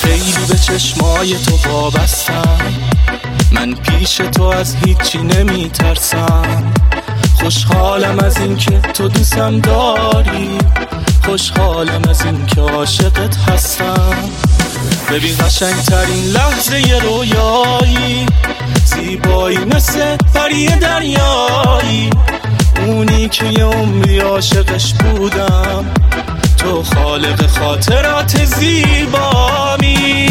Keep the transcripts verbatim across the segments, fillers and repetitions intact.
خیلی به چشمای تو وابستم، من پیش تو از هیچی نمی ترسم. خوشحالم از این که تو دوستم داری، خوشحالم از این که عاشقت هستم. ببین قشنگ ترین لحظه ی رویایی، زیبایی مثل پری دریایی، اونی که یه عمری عاشقش بودم. تو خالق خاطرات زیبامی،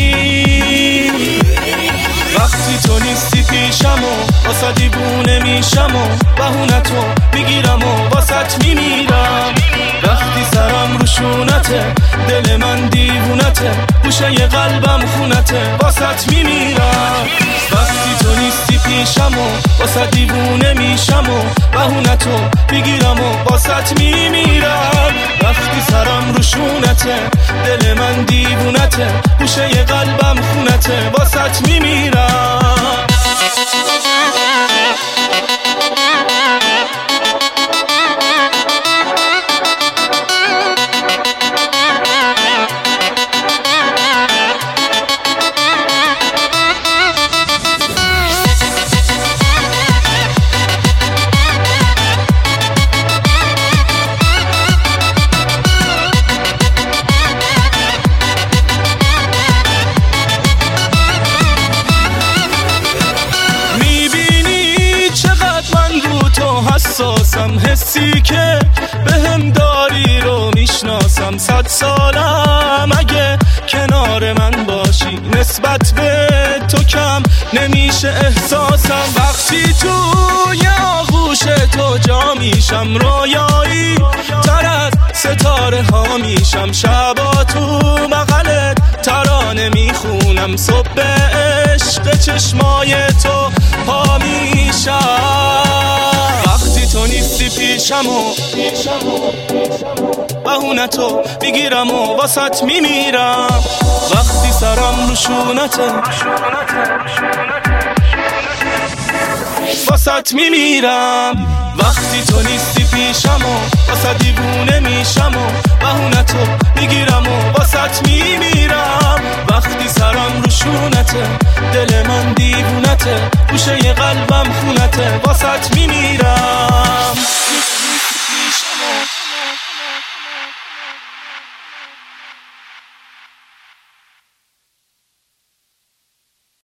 وقتی تو نیستی پیشم و واسه دیوونه میشم و بهونه تو میگیرم و واسط میمیرم. وقتی سرم رو شونته، دل من دیوونته، گوشه ی قلبم خونته، واسط میمیرم. وقتی تو نیستی پیشم و واسه دیوونه میشم و بهونه تو میگیرم و واسط میمیرم. وقتی سرم رو شونته، دل من دیوونته، گوشه ی قلبم خونته، واسط میمیرم. حساسم، حسی که بهم داری رو میشناسم. صد سالم اگه کنار من باشی، نسبت به تو کم نمیشه احساسم. وقتی توی آغوش تو جا میشم، رویایی تر از ستاره ها میشم. شبا تو بغلت ترانه میخونم، صبح عشق چشمای تو پا میشم. وقتی تو نیستی پیشم و بهونه تو میگیرم و واسط میمیرم. وقتی سرم رو شونته، واسط میمیرم. وقتی تو نیستی پیشم و واسه دیوونه میشم و بهونه تو میگیرم و واسط میمیرم. وقتی سرم رو شونته، دل من دیوونته، گوشه ی قلبم خونته،